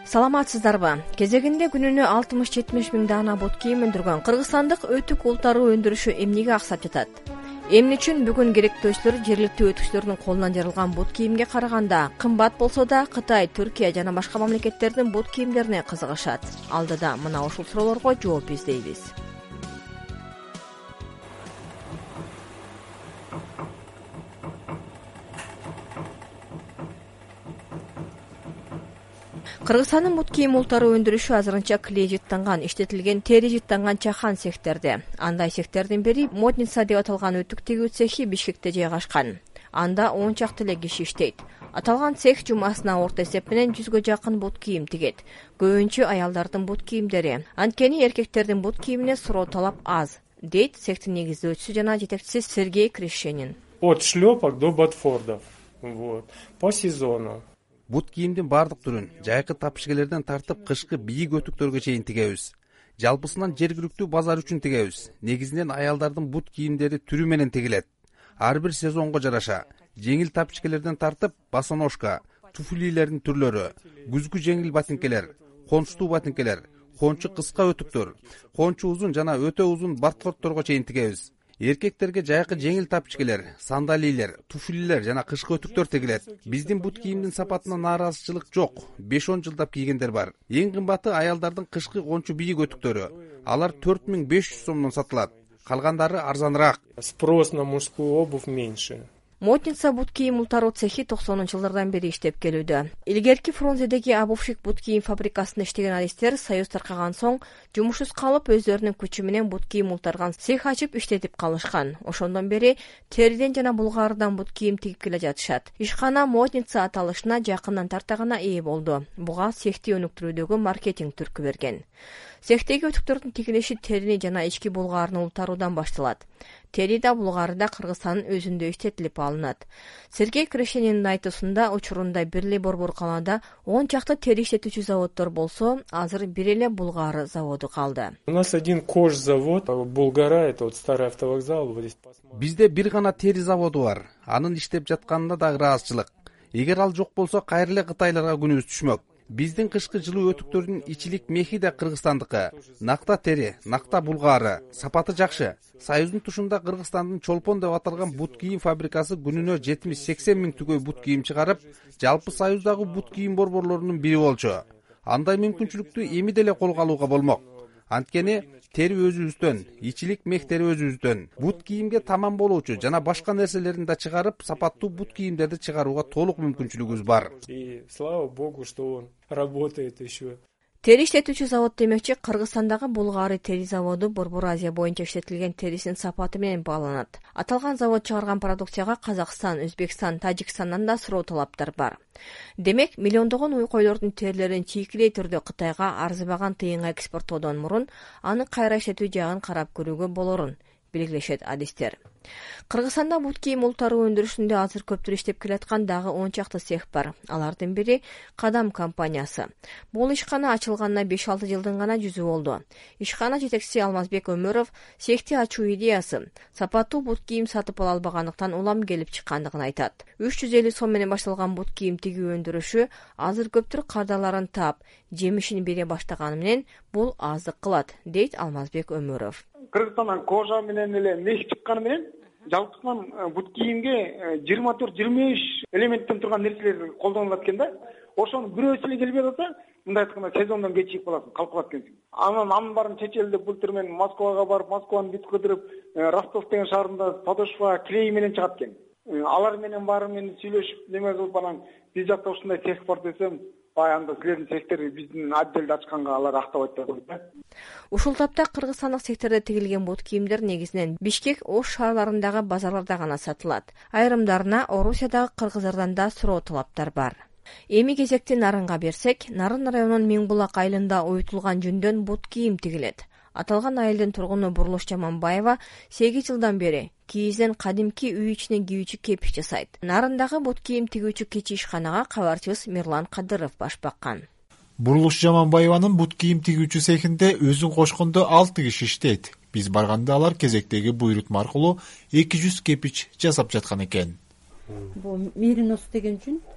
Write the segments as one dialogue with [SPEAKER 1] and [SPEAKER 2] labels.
[SPEAKER 1] Саламатсыздарбы? Кезегинде күнүнө 60-70 миң даана бут кийим өндүргөн кыргызстандык өтүк ултаруу өндүрүшү эмнеге аксап жатат? Эмне үчүн бүгүн керектөөчүлөр жергиликтүү өтүкчүлөрдүн колунан жарылган бут кийимге караганда кымбат болсо да Кытай, Түркия жана башка мамлекеттердин бут кийимдерине кызыгышат? Алдыда мына ушул суроолорго жооп издейбиз. Кыргызстандын бут кийим ултаруу өндүрүшү азырынча клей жыттанган, иштетилген тери жыттанган чахан цехтерде. Андай цехтердин бири Модница деп аталган өтүк тигүү цехи Бишкекте жайгашкан. Анда 10 чакты эле киши иштейт. Аталган цех жумасына орто эсеп менен 100гө жакын бут кийим тигет. Көбүнчө аялдардын бут кийимдери. Анткени эркектердин бут кийимине суроо талап аз, дейт цехтин негиздөөчүсү жана жетекчиси Сергей Крещенин.
[SPEAKER 2] От шлёпок до ботфордов. По сезону.
[SPEAKER 3] Бут кийимдин бардык түрүн жайкы тапшыгелерден тартып кышкы бийик өтүктөргө чейин тигебиз. Жалпысынан жергиликтүү базар үчүн тигебиз. Негизинен аялдардын бут кийимдери түрү менен тигилет. Ар бир сезонго жараша жеңил тапчыкелерден тартып босоножка, туфлилердин түрлөрү, күзгү жеңил ботинкелер, кончтуу ботинкелер, кончу кыска өтүктөр, кончу узун жана өтө узун ботфордторго чейин тигебиз. Эркектерге жайкы жеңил тапчыкелер, сандалийлер, туфлилер жана кышкы өтүктөр тигилет. Биздин бут кийимдин сапатына нааразычылык жок. 5-10 жылдап кийгендер бар. Эң кымбаты аялдардын кышкы кончу бийик өтүктөрү. Алар 4500 сомдон сатылат. Калгандары арзаныраак.
[SPEAKER 2] Спрос на мужскую обувь меньше.
[SPEAKER 1] Модница бут кийим ултаруу цехи 90-жылдардан бери иштеп келүүдө. Илгерки Фрунзедеги обувщик бут кийим фабрикасында иштеген адистер союз таркаган соң жумушсуз калып өздөрүнүн күчү менен бут кийим ултарган цех ачып иштетип калышкан. Ошондон бери териден жана булгаардан бут кийим тигип келе жатышат. Ишкана Модница аталышына жакындан тартагана ээ болду. Буга цехти өнүктүрүүдөгү маркетинг түркү берген. Цехтеги өтүктөрдүн тигилиши терини жана ички булгаарын ултаруудан башталат. Тери да булгаары да Кыргызстандын өзүндө иштетилип алынат. Сергей Крещениндин айтуусунда учурунда бир эле борбор калаада 10 чакты тери иштетүүчү заводдор болсо, азыр бир эле булгаары заводу калды.
[SPEAKER 2] У нас один кожзавод, Булгара, это вот старый автовокзал.
[SPEAKER 3] Бизде бир гана тери заводу бар. Анын иштеп жатканына да ыраазычылык. Эгер ал жок болсо, кайра эле кытайларга күнүбүз түшмөк. Биздин кышкы жылуу өтүктөрдүн ичилик мехи да Кыргызстандыкы. Накта тери, накта булгаары, сапаты жакшы. Союздун тушунда Кыргызстандын Чолпон деп аталган бут кийим фабрикасы күнүнө 70-80 миң түгөй бут кийим чыгарып, жалпы Союздагы бут кийим борборлорунун бири болчу. Андай мүмкүнчүлүктү эми деле колго алууга болмок. Анткени тери өзүбүздөн, ичилик мехтери өзүбүздөн. Бут кийимге таман болуучу жана башка нерселерин да чыгарып, сапаттуу бут кийимдерди чыгарууга толук мүмкүнчүлүгүбүз бар.
[SPEAKER 2] И слава богу, что он работает еще.
[SPEAKER 1] Тери иштетүүчү завод демекчи, Кыргызстандагы Булгаары тери заводу Борбор Азия боюнча иштетилген терисинин сапаты менен бааланат. Аталган завод чыгарган продукцияга Казакстан, Өзбекстан, Тажикстандан да суроо талаптар бар. Демек, миллиондогон уй койлордун терилерин чийкилей түрдө Кытайга арзыбаган тыйынга экспорттоодон мурун аны кайра иштетүү жагын карап көрүүгө болорун белгилешет адистер. Кыргызстанда бут кийим ултаруу өндүрүшүндө азыр көптүр иштеп келаткан дагы 10 чакты цех бар. Алардын бири Кадам компаниясы. Бул ишкана ачылганына 5-6 жылдын гана жүзү болду. Ишкана жетекчиси Алмазбек Өмөров цехти ачуу идеясы сапаттуу бут кийим сатып ала албагандан улам келип чыккандыгын айтат. 350 сом менен башталган бут кийим тигүү өндүрүшү азыр көптүр кардаларын таап, жемишин бере баштаганы менен бул аздык кылат, дейт Алмазбек Өмөров.
[SPEAKER 4] Кыргызстандан кожа менен эле мех чыкканы менен жалпысынан бут кийимге 24-25 элементтен турган нерселер колдонулат экен да. Ошонун бирөөсү эле келбей калса, мындай айтканда сезондон кечигип каласың, калып калат экенсиң. Анын баарын чет элде бул төр менен Москвага барып, Москваны бүт кыдырып, Ростов деген шаарында подошва клей менен чыгат экен. Алар менен баары менен сүйлөшүп, неме кылып анан биз жакта ушундай цех бар десем, баягында силердин цехтерди биздин отделде ачканга алар актабайт деп коет.
[SPEAKER 1] Ушул тапта кыргызстандык цехтерде тигилген бут кийимдер негизинен Бишкек, Ош шаарларындагы базарларда гана сатылат. Айрымдарына Орусиядагы кыргыздардан да суроо талаптар бар. Эми кезекти Нарынга берсек, Нарын районунун Миңбулак айылында уютулган жүндөн бут кийим тигилет. Аталган айылдын тургуну Бурлуш Жаманбаева 8 жылдан бери кийизден кадимки үй ичине кийүүчү кепиш жасайт. Нарындагы бут кийим тигүүчү кичи ишканага кабарчыбыз Мирлан Кадыров баш баккан.
[SPEAKER 5] Бурлуш Жаманбаеванын бут кийим тигүүчү цехинде өзүн кошкондо 6 киши иштейт. Биз барганда алар кезектеги буйрутма аркылуу 200 кепич жасап жаткан экен.
[SPEAKER 6] Бул меринос деген жүн.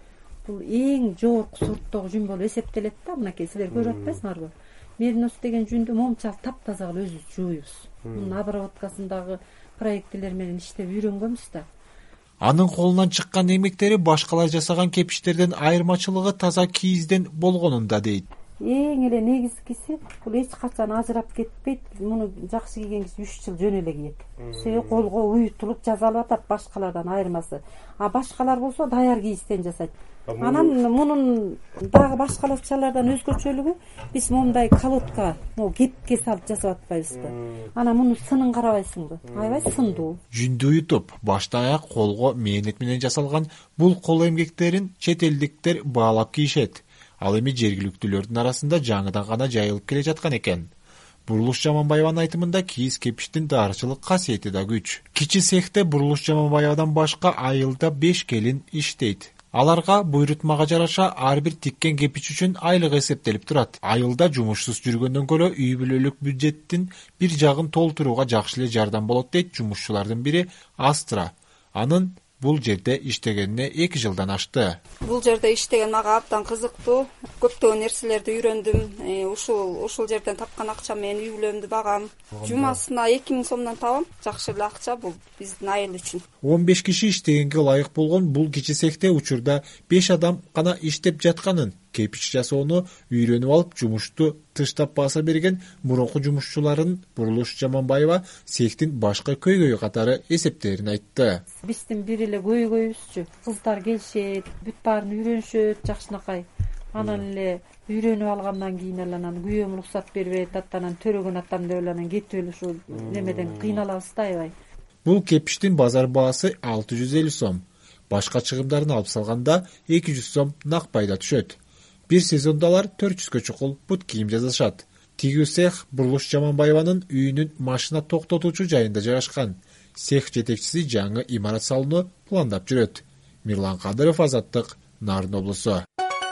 [SPEAKER 6] бул эң жогорку сорттогу жүн болуп эсептелет да. Мынакей силер көрүп атпайсыңарбы? Меринос деген жүндү момчалып таптаза кылып өзүбүз жууйбуз. Мунун обработкасындагы проекттер менен иштеп үйрөнгөнбүз да.
[SPEAKER 5] Анын колунан чыккан эмгектери башкалар жасаган кепиштерден айырмачылыгы таза кийизден болгонунда дейт.
[SPEAKER 6] Эң эле негизгиси бул эч качан ажырап кетпейт. Муну жакшы кийген киши 3 жыл жөн эле кийет. Себеби колго уютулуп жазалып атат башкалардан айырмасы. А башкалар болсо даяр кийизден жасайт. Анан мунун дагы башкаларчалардан өзгөчөлүгү биз момундай колодка, кепке салып жасап атпайбызбы? Анан мунун сынын карабайсыңбы? Аябай сындуу.
[SPEAKER 5] Жүндү уютуп, баштай аяк колго мээнет менен жасалган бул кол эмгектерин чет элдиктер баалап кийишет. Ал эми жергиликтүүлөрдүн арасында жаңыдан гана жайылып келе жаткан экен. Бурулуш Жаманбаеванын айтымында кийиз кепиштин дарчылык касиети да күч. Кичи цехте Бурулуш Жаманбаевадан башка айылда 5 келин иштейт. Аларга буйрутмага жараша ар бир тиккен кепич үчүн айлык эсептелип турат. Айылда жумушсуз жүргөндөн көрө үй бүлөлүк бюджеттин бир жагын толтурууга жакшы эле жардам болот дейт жумушчулардын бири Астра. Анын бул жерде иштегенине 2 жылдан ашты.
[SPEAKER 7] Бул жерде иштеген мага абдан кызыктуу. Көптөгөн нерселерди үйрөндүм. Ушул жерден тапкан акча менен үй бүлөмдү багам. Жумасына 2000 сомдон табам. Жакшы эле акча бул биздин айыл үчүн.
[SPEAKER 5] 15 киши иштегенге ылайык болгон бул кичи цехте учурда 5 адам гана иштеп жатканын, кепич жасоону үйрөнүп алып жумушту тыштап баса берген мурунку жумушчуларын Бурулуш Жаманбаева цехтин башкы көйгөйү катары эсептерин айтты.
[SPEAKER 6] Биздин бир эле көйгөйүбүзчү, кыздар келишет, бүт баарын үйрөнүшөт жакшынакай. Анан эле үйрөнүп алгандан кийин эле анан күйөөм уруксат бербейт, аттанан төрөгөн атам деп эле анан кетип эле ушул немеден кыйналабыз да аябай.
[SPEAKER 5] Бул кепиштин базар баасы 650 сом. Башка чыгымдарын алып салганда 200 сом нак пайда түшөт. Бир сезондо алар 400 чукул бут кийим жасашат. Тигүү цех Бурулуш Жаманбаеванын үйүнүн машина токтотуучу жайында жайгашкан. Цех жетекчиси жаңы имарат салууну пландап жүрөт. Мирлан Кадыров, Азаттык, Нарын облусу.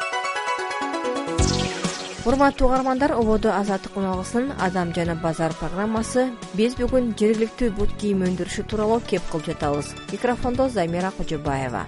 [SPEAKER 1] Урматтуу угармандар, ободо Азаттык уналгысынын Адам жана базар программасы. Биз бүгүн жергиликтүү бут кийим өндүрүшү тууралуу кеп кылып жатабыз. Микрофондо Замира Кожобаева.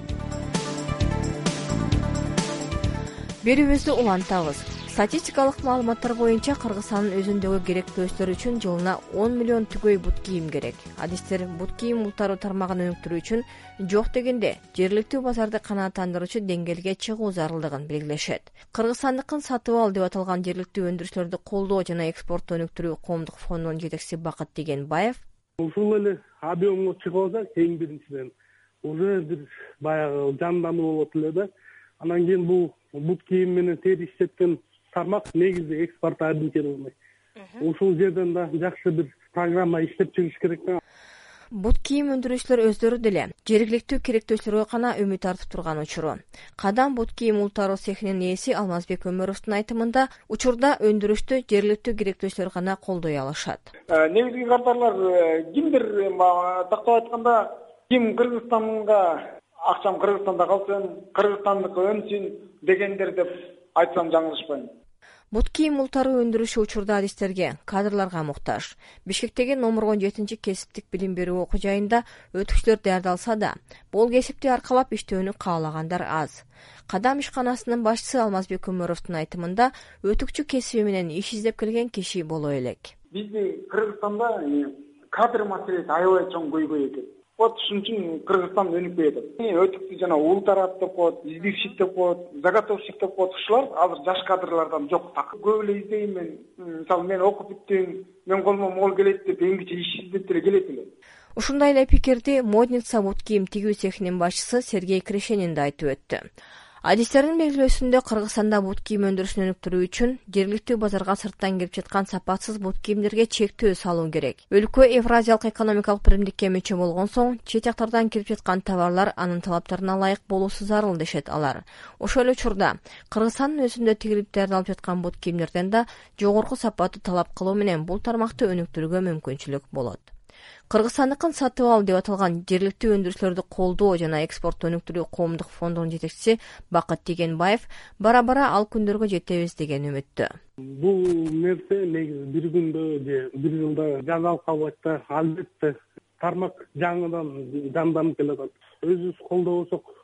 [SPEAKER 1] Берүүбүздү улантабыз. Статистикалык маалыматтар боюнча Кыргызстандын өзүндөгү керектөөстөр үчүн жылына 10 миллион түгөй бут кийим керек. Адистер бут кийим ултары тармагын өнүктүрүү үчүн жок дегенде жергиликтүү базарды канааттандыруучу деңгээлге чыгуу зарылдыгын белгилешет. Кыргызстандыкын сатып ал деп аталган жергиликтүү өндүрүшлөрдү колдоо жана экспортту өнүктүрүү коомдук фондунун жетекчиси Бакыт Дегенбаев
[SPEAKER 8] ушул эле объемго чыгып алсак, эң биринчиден уже бир баягы жандануу болот эле да. Анан кийин бул бут кийим менен тери иштеткен тармак негизи экспорт ориентированный. Ушул жерден да жакшы бир программа иштеп чыгыш керек да.
[SPEAKER 1] Бут кийим өндүрүүчүлөр өздөрү деле жергиликтүү керектөөчүлөргө гана үмүт артып турган учуру. Кадам бут кийим ултаруу цехинин ээси Алмазбек Өмөровдун айтымында, учурда өндүрүштү жергиликтүү керектөөчүлөр гана колдой алышат.
[SPEAKER 4] Негизги катарлар кимдир тактап айтканда, ким Кыргызстанга акчам Кыргызстанда калсын, Кыргызстандыкы өнсүн дегендер деп айтсам жаңылышпайм.
[SPEAKER 1] Бут кийим ултаруу өндүрүшү учурда адистерге, кадрларга муктаж. Бишкектеги номер 17 кесиптик билим берүү окуу жайында өтүкчүлөр даярдалса да, бул кесипти аркалап иштөөнү каалагандар аз. Кадам ишканасынын башчысы Алмазбек Өмөровдун айтымында, өтүкчү кесиби менен иш издеп келген киши боло элек.
[SPEAKER 4] Биздин Кыргызстанда кадр маселеси аябай чоң көйгөй экен. Вот ушун үчүн Кыргызстан өнүкпөй атат. Өтүктү жана ултарат деп коет, издивщик деп коет, заготовщик деп коет. Ушулар азыр жаш кадрлардан жок. Көп эле издейм мен. Мисалы мен окуп бүттүм, мен колума мол келет деп эңгиче иш издеп деле келет эле.
[SPEAKER 1] Ушундай эле пикирди Модница бут кийим тигүү цехинин башчысы Сергей Крешенин да айтып өттү. Адистердин белгилөөсүндө Кыргызстанда бут кийим өндүрүшүн өнүктүрүү үчүн жергиликтүү базарга сырттан келип жаткан сапатсыз бут кийимдерге чектөө салуу керек. Өлкө Евразиялык экономикалык биримдикке мүчө болгон соң, чет жактардан келип жаткан товарлар анын талаптарына ылайык болуусу зарыл дешет алар. Ошол эле учурда Кыргызстандын өзүндө тигилип даярдалып жаткан бут кийимдерден да жогорку сапатты талап кылуу менен бул тармакты өнүктүрүүгө мүмкүнчүлүк болот. Кыргызстандыкын сатып ал деп аталган жергиликтүү өндүрүшлөрдү колдоо жана экспортту өнүктүрүү коомдук фондунун жетекчиси Бакыт Дегенбаев бара-бара ал күндөргө жетебиз деген үмүттө.
[SPEAKER 8] Бул нерсе негизи бир күндө же бир жылда жасалып калбайт да. Албетте тармак жаңыдан жанданып келатат. Өзүбүз колдобосок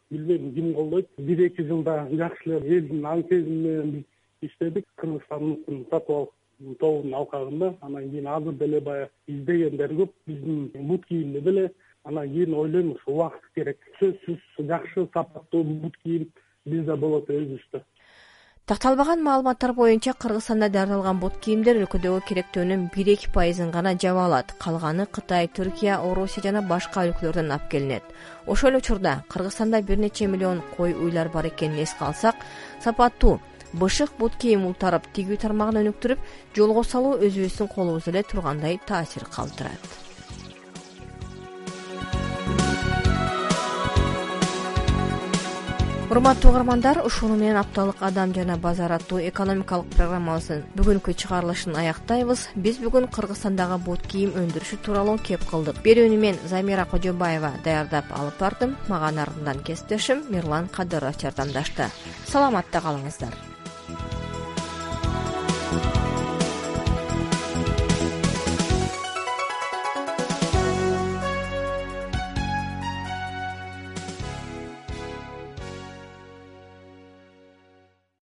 [SPEAKER 8] билбейм ким колдойт. 1-2 жылда жакшы эле элдин аң сезими менен биз иштедик. Кыргызстандын сатып алып тобунун алкагында. Анан кийин азыр деле баягы издегендер көп. Биздин бут кийимди деле анан кийин ойлойм ушу убакыт керек. Сөзсүз жакшы сапаттуу бут кийим бизде болот өзүбүздө.
[SPEAKER 1] Такталбаган маалыматтар боюнча Кыргызстанда даярдалган бут кийимдер өлкөдөгү керектөөнүн 1-2% гана жаба алат. Калганы Кытай, Түркия, Орусия жана башка өлкөлөрдөн алып келинет. Ошол эле учурда Кыргызстанда бир нече миллион кой уйлар бар экенин эске алсак, сапаттуу бышык бут кийим ултарып тигүү тармагын өнүктүрүп, жолго салуу өзүбүздүн колубузда эле тургандай таасир калтырат. Урматтуу угармандар, ушуну менен апталык Адам жана базар аттуу экономикалык программабыздын бүгүнкү чыгарылышын аяктайбыз. Биз бүгүн Кыргызстандагы бут кийим өндүрүшү тууралуу кеп кылдык. Берүүнү мен Замира Кожобаева даярдап алып бардым. Мага нарындан кесиптешим Мирлан Кадыров жардамдашты. Саламатта калыңыздар.